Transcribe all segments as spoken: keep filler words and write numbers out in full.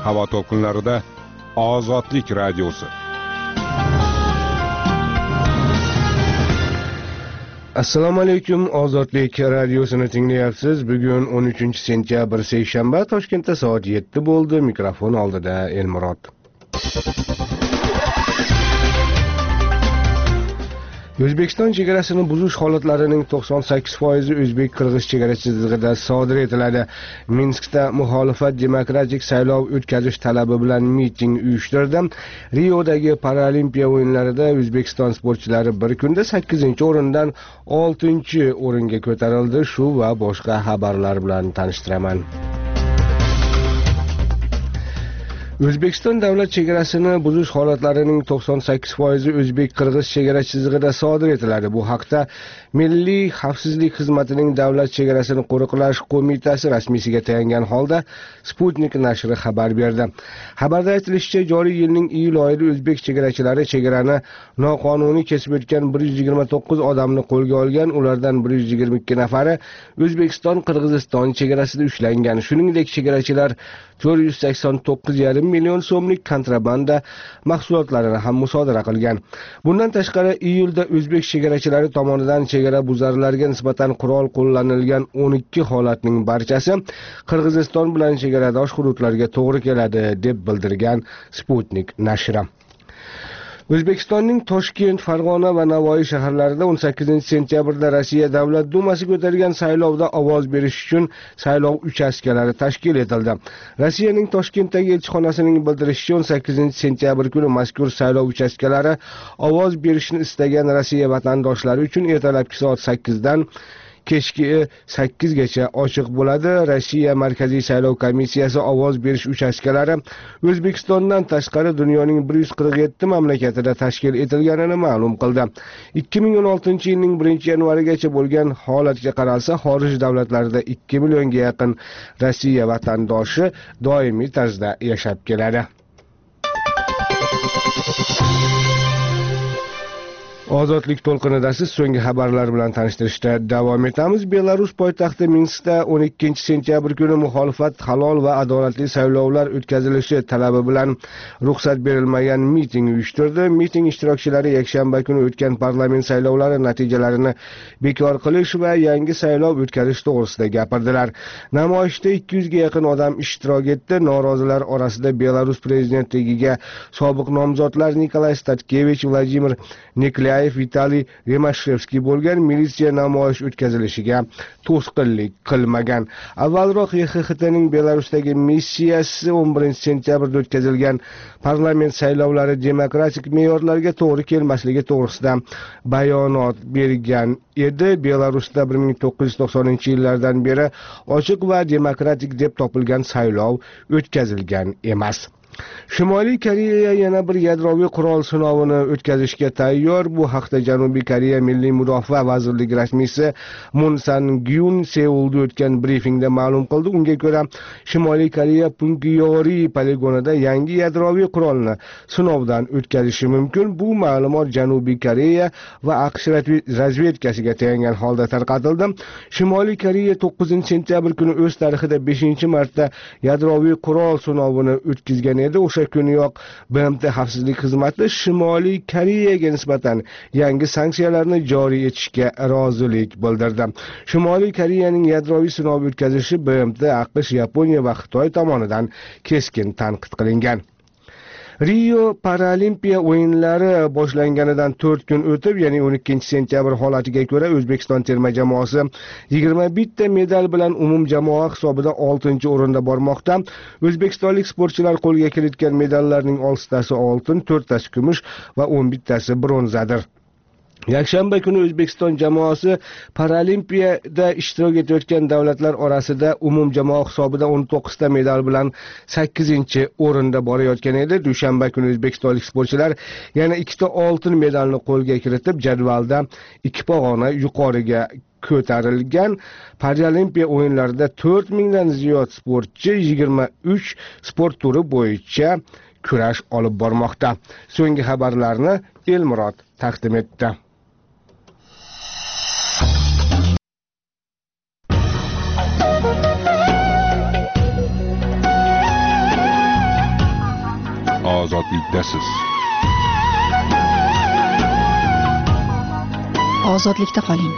Havo to'lqinlarida Ozodlik radiosi. Assalomu alaykum, Ozodlik radiosini tinglayapsiz. Bugun o'n uchinchi sentyabr seshanba, Toshkentda soat yetti bo'ldi. Mikrofon oldida Elmurod. O'zbekiston chegarasini buzish holatlarining to'qson sakkiz foizi o'zbek-qirg'iz chegara chizig'ida sodir etiladi. Minskda muxolifat demokratik saylov o'tkazish talabi bilan miting uyushtirdi. Riodagi Paralimpiya o'yinlarida O'zbekiston sportchilari bir kunda sakkizinchi o'rindan oltinchi o'ringa ko'tarildi. Shu va boshqa xabarlar bilan tanishtiraman. O'zbekiston davlat chegarasini buzish holatlarining to'qson sakkiz foizi o'zbek-qirg'iz chegara chizig'ida sodir etiladi. Bu haqda Milliy xavfsizlik xizmatining davlat chegarasini qo'riqlash qo'mitasi rasmiysiga tayangan holda Sputnik nashri xabar berdi. Xabarda aytilishicha, joriy yilning iyul oyida o'zbek chegarachilari chegarani noqonuniy kesib o'tgan bir yuz yigirma to'qqiz odamni qo'lga olgan. Ulardan bir yuz yigirma ikki nafari O'zbekiston-Qirg'iziston chegarasida ushlangan. Shuningdek, chegarachilar to'rt yuz sakson to'qqiz yarim million so'mlik kontrabanda mahsulotlarini ham musodara qilgan. Bundan tashqari, iyulda o'zbek chegarachilari tomonidan chegara buzarlarga nisbatan qurol qo'llanilgan o'n ikki holatning barchasi Qirg'iziston bilan chegaradosh hududlarga to'g'ri keladi, deb bildirgan Sputnik nashri. O'zbekistonning Toshkent, Farg'ona va Navoiy shaharlarida o'n sakkizinchi sentyabrda Rossiya Davlat Dumasiga o'tkazilgan saylovda ovoz berish uchun saylov uchastkalari tashkil etildi. Rossiyaning Toshkentdagi elchixonasining bildirishicha, o'n sakkizinchi sentyabr kuni mazkur saylov uchastkalari ovoz berishni istagan Rossiya vatandoshlari uchun ertalabki soat sakkizdan kechki sakkizgacha ochiq bo'ladi. Rossiya Markaziy saylov komissiyasi ovoz berish uchastkalari O'zbekistondan tashqari dunyoning bir yuz qirq yetti mamlakatida tashkil etilganini ma'lum qildi. ikki ming o'n oltinchi yilning birinchi yanvarigacha bo'lgan holatga qaralsa, xorij davlatlarida ikki millionga yaqin Rossiya vatandoshi doimiy tarzda yashab keladi. Ozodlik to'lqinida siz so'nggi xabarlar bilan tanishtirishda davom etamiz. Belarus poytaxti Minskda o'n ikkinchi sentyabr kuni muxolifat halol va adolatli saylovlar o'tkazilishi talabi bilan ruxsat berilmagan miting uyushtirdi. Miting ishtirokchilari yakshanba kuni o'tgan parlament saylovlari natijalarini bekor qilish va yangi saylov o'tkazish to'g'risida gapirdilar. Namoyishda ikki yuzga yaqin odam ishtirok etdi. Norozilar orasida Belarus prezidentligiga sobiq nomzodlar Nikolay Statkevich, Vladimir Niklayev, Vitaliy Remashevskiy bo'lgan. Militsiya namoyish o'tkazilishiga to'sqinlik qilmagan. Avvalroq Y X X T'ning Belarusdagi missiyasi o'n birinchi sentyabrda o'tkazilgan parlament saylovlari demokratik me'yorlarga to'g'ri kelmasligi to'g'risida bayonot bergan edi. Belarusda bir ming to'qqiz yuz to'qsoninchi yillardan beri ochiq va demokratik deb topilgan saylov o'tkazilgan emas. Shimoliy Koreya yana bir yadroviy qurol sinovini o'tkazishga tayyor. Bu haqda Janubiy Koreya Milliy mudofaa vazirligi rasmiysi Mun Sang-gyun Seulda o'tgan brifingda ma'lum qildi. Unga ko'ra, Shimoliy Koreya Punggiyori poligonida yangi yadroviy qurolni sinovdan o'tkazishi mumkin. Bu ma'lumot Janubiy Koreya va AQSh razvedkasiga tayangan holda tarqatildi. Shimoliy Koreya to'qqizinchi sentyabr kuni o'z tarixida beshinchi marta yadroviy qurol sinovini o'tkazgan edi. O'sha kuniyoq B M T xavfsizlik xizmati Shimoliy Koreyaga nisbatan yangi sanksiyalarni joriy etishga rozilik bildirdi. Shimoliy Koreyaning yadroviy sinov o'tkazishi B M T, AQSh, Yaponiya va Xitoy tomonidan keskin tanqid qilingan. Rio Paralimpiya o'yinlari boshlanganidan to'rt kun o'tib, ya'ni o'n ikkinchi sentyabr holatiga ko'ra O'zbekiston terma jamoasi yigirma bitta medal bilan umumjamoa hisobida oltinchi o'rinda bormoqda. O'zbekistonlik sportchilar qo'lga kiritgan medallarning oltitasi oltin, to'rttasi kumush va o'n bittasi bronzadir. Yakshanba kuni O'zbekiston jamoasi Paralimpiyada ishtirok etayotgan davlatlar orasida umumjamoa hisobida o'n to'qqizta medal bilan sakkizinchi o'rinda borayotgan edi. Dushanba kuni o'zbekistonlik sportchilar yana ikkita oltin medalni qo'lga kiritib, jadvalda ikki pog'ona yuqoriga ko'tarilgan. Paralimpiya o'yinlarida to'rt mingdan ziyod sportchi yigirma uch sport turi bo'yicha kurash olib bormoqda. So'nggi xabarlarni Elmurod taqdim etdi. ozodlikdasiz. Ozodlikda qoling.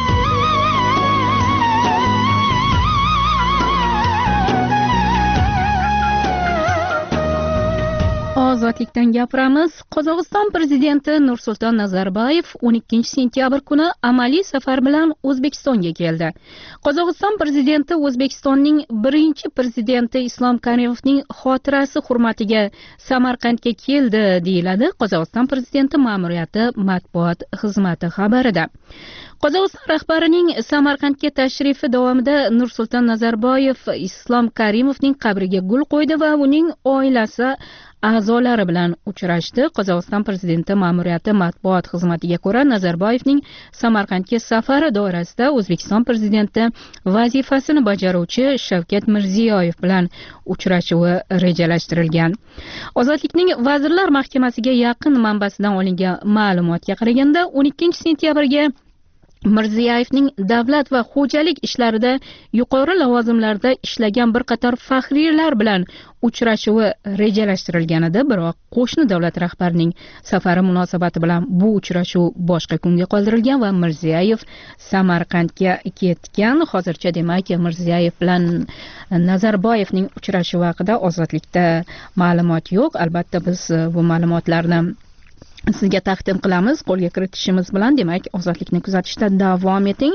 Ozodlikdan gapiramiz. Qozog'iston prezidenti Nursulton Nazarboyev o'n ikkinchi sentyabr kuni amaliy safar bilan O'zbekistonga keldi. Qozog'iston prezidenti O'zbekistonning birinchi prezidenti Islom Karimovning xotirasi hurmatiga Samarqandga keldi, deyiladi Qozog'iston prezidenti ma'muriyati matbuot xizmati xabarida. Qozog'iston rahbarining Samarqandga tashrifi davomida Nursulton Nazarboyev Islom Karimovning qabriga gul qo'ydi va uning oilasi a'zolari bilan uchrashdi. Qozog'iston prezidenti ma'muriyati matbuot xizmatiga ko'ra, Nazarboyevning Samarqandga safari doirasida O'zbekiston prezidenti vazifasini bajaruvchi Shavkat Mirziyoyev bilan uchrashuvi rejalashtirilgan. Ozodlikning Vazirlar Mahkamasiga yaqin manbasidan olingan ma'lumotga qaraganda, o'n ikkinchi sentyabrga Mirziyoyevning davlat va xo'jalik ishlarida yuqori lavozimlarda ishlagan bir qator faxriylar bilan uchrashuvi rejalashtirilgan edi, biroq qo'shni davlat rahbarining safari munosabati bilan bu uchrashuv boshqa kunga qoldirilgan va Mirziyoyev Samarqandga ketgan. Hozircha demak Mirziyoyev bilan Nazarboyevning uchrashuvi haqida Ozodlikda ma'lumot yo'q. Albatta biz bu ma'lumotlarni sizga taqdim qilamiz. Qo'lga kiritishimiz bilan demak Ozodlikni kuzatishda davom eting.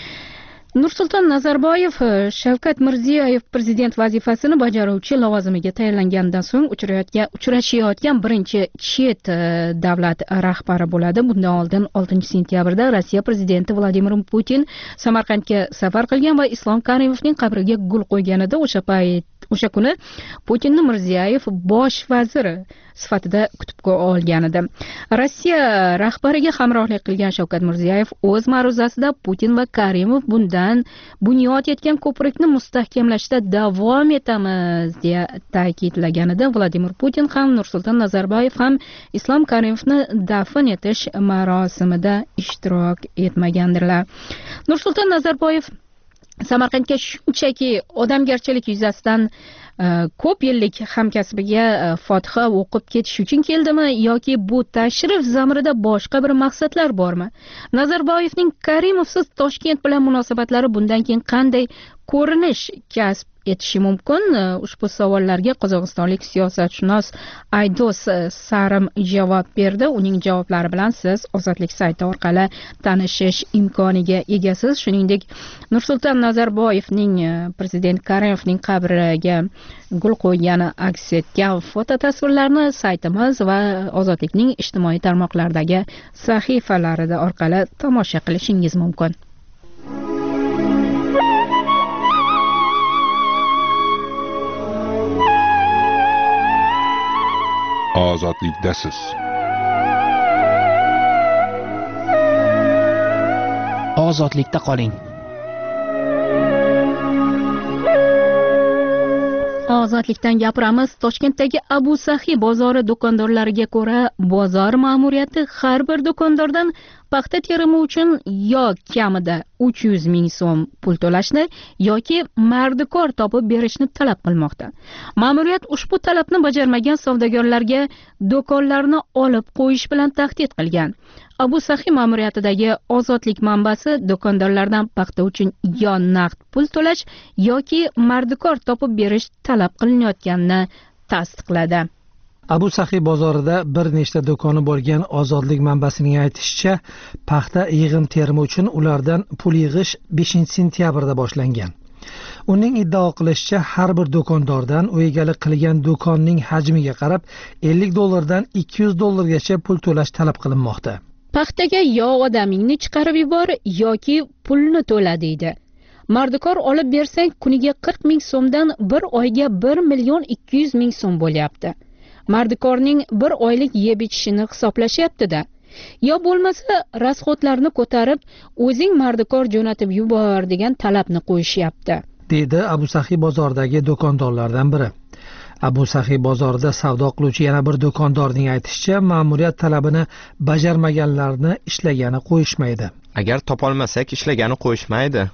Nursulton Nazarboyev Shavkat Mirziyoyev prezident vazifasini bajaruvchi lavozimiga tayinlanganidan so'ng uchrashayotgan birinchi chet davlat rahbari bo'ladi. Bundan oldin oltinchi sentyabrda Rossiya prezidenti Vladimir Putin Samarqandga safar qilgan va Islom Karimovning qabriga gul qo'ygan edi. O'sha payt O'sha kuni Putinni Mirziyoyev bosh vaziri sifatida kutib olgan edi. Rossiya rahbariga hamrohlik qilgan Shavkat Mirziyoyev o'z ma'ruzasida Putin va Karimov bundan bunyod etgan ko'prikni mustahkamlashda davom etamiz deya ta'kidlagan edi. Vladimir Putin ham Nursulton Nazarboyev ham Islom Karimovni dafn etish marosimida ishtirok etmagandirlar. Nursulton Nazarboyev Samarqandga shunchaki odamgarchilik yuzasidan ko'p yillik hamkasbiga fotiha o'qib ketish uchun keldimi yoki bu tashrif zamirida boshqa bir maqsadlar bormi? Nazarboyevning Karimovsiz Toshkent bilan munosabatlari bundan keyin qanday ko'rinish kasb etishi mumkin? Ushbu savollarga qozog'istonlik siyosatshunos Aydos Sarim javob berdi. Uning javoblari bilan siz Ozodlik sayti orqali tanishish imkoniga egasiz. Shuningdek, Nursulton Nazarboyevning prezident Karimovning qabriga gul qo'ygani aks etgan fototasvirlarni saytimiz va Ozodlikning ijtimoiy tarmoqlardagi sahifalarida orqali tomosha qilishingiz mumkin. Ozodlikdasiz. Ozodlikda qoling. Ozodlikdan gapiramiz. Toshkentdagi Abu Sahi bozori do'kondorlariga ko'ra, bozor ma'muriyati har bir do'kondordan paxta terimi uchun yo kamida uch yuz ming so'm pul to'lashni yoki mardikor topib berishni talab qilmoqda. Ma'muriyat ushbu talabni bajarmagan savdogarlarga do'konlarni olib qo'yish bilan tahdid qilgan. Abu Sahi ma'muriyatidagi ozodlik manbasi do'kondorlardan paxta uchun yo naqd pul to'lash yoki mardikor topib berish talab qilinayotganini tasdiqladi. Abu Sahi bozorida bir nechta do'koni bo'lgan ozodlik manbasining aytishicha, paxta yig'im terimi uchun ulardan pul yig'ish beshinchi sentyabrda boshlangan. Uning iddao qilishicha, har bir do'kondordan u egalik qilgan do'konning hajmiga qarab ellik dollardan ikki yuz dollargacha pul to'lash talab qilinmoqda. Paxtaga yo odamingni chiqarib yubor yoki pulni to'la deydi. Mardikor olib bersang kuniga qirq ming so'mdan bir oyga bir million ikki yuz ming so'm bo'lyapti. Mardikorning bir oylik yeb ichishini hisoblashyapti-da. Yo bo'lmasa rasxodlarni ko'tarib, o'zing mardikor jo'natib yubor degan talabni qo'yishyapti, dedi Abu Sahi bozoridagi do'kondorlardan biri. Abu Sahi bozorida savdo qiluvchi yana bir do'kondorning aytishicha, ma'muriyat talabini bajarmaganlarni ishlagani qo'yishmaydi. Agar topolmasak ishlagani qo'yishmaydi.